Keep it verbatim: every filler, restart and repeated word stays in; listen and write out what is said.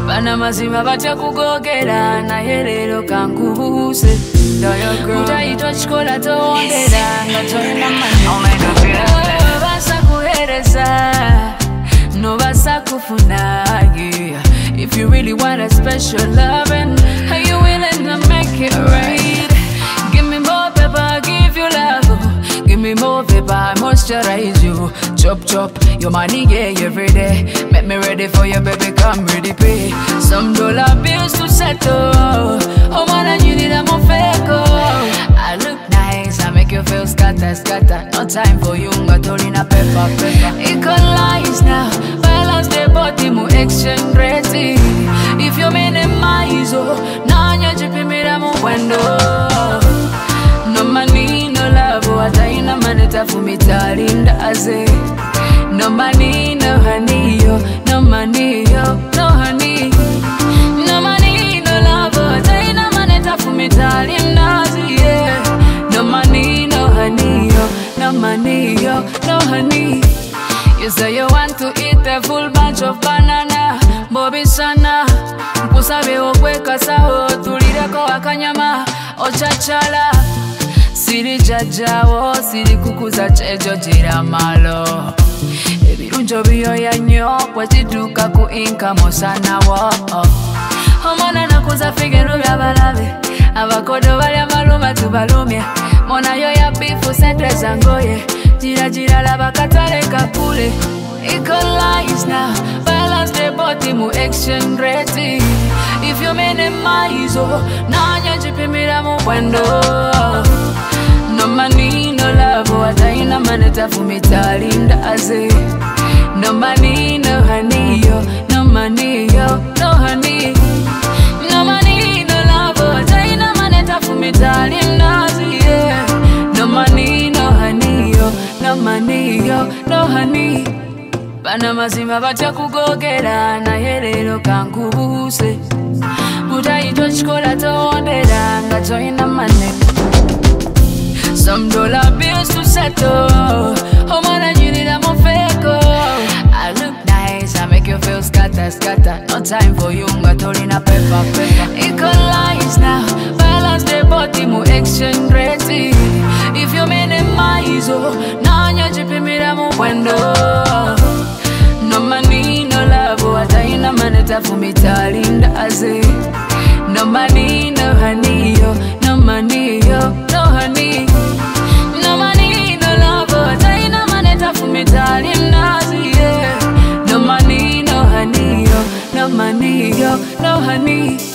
Bana mazima batya kugogera naye leero kankubuse utaitwa chikola towondera nga tolina mani basa kuhereza no basa kufuna. If you really want a special loving, are you willing to make it right? Give me more pepper, I'll give you love. Give me more paper, I moisturize you. Chop chop, your money yeah every day. Make me ready for you, baby, come ready pay. Some dollar bills to settle. Oh man, I need it, I'm a fake. I look nice, I make you feel scatter, scatter. No time for you, got all in a pepper, pepper. Equalize now, balance the body, mu exchange rate. If you minimize, oh, now you're chipping me down window. No money, no love, what I in a maneta for me, darling, that's it. No money, no honey, yo, no money, yo, no honey. No money, no love, what I in a maneta for me, darling, that's it, yeah. No money, no honey, yo, no money, yo, no honey. You say you want to eat a full bunch of banana, Bobby sana. Mkusabe okweka sao, tulireko akanyama, ochachala. Siri jajawo, siri kukuza chejo jira malo. Ebirunjo biyo ya nyo, wetiduka kuinka mosana wo. Omona nakuza figenu ya balave, abakodo balya maluma tubalumya. Mona yo ya bifu sente zangoye, jira jira laba katale kakule. Equalize now, balance the body, mu exchange rate. If you minimize, oh, now you're chipping me down window. No money, no love, what I in a maneta for me, darling, that's it. No money, no honey, yo, no money, yo, no honey. No money, no love, what I in a maneta for me, darling, that's it, yeah. No money, no honey, yo, no money, yo, no honey. Bana mazima batya kugogera naye leero kankubuse utaitwa chikola towondera nga tolina mane. Some dollar bills to settle. Oh man, I need it, I'm a fake. I look nice, I make you feel scatter, scatter. No time for you, got all in a pepper, pepper. Equalize now, balance the body, mu exchange rate. If you minimize, oh, now you're chipping me down window. No money, no love, what I in a maneta for me, darling, that's it. No money, no honey, yo, no money, yo, no honey. No money, no love, what I in a maneta for me, darling, that's it, yeah. No money, no honey, yo, no money, yo, no honey.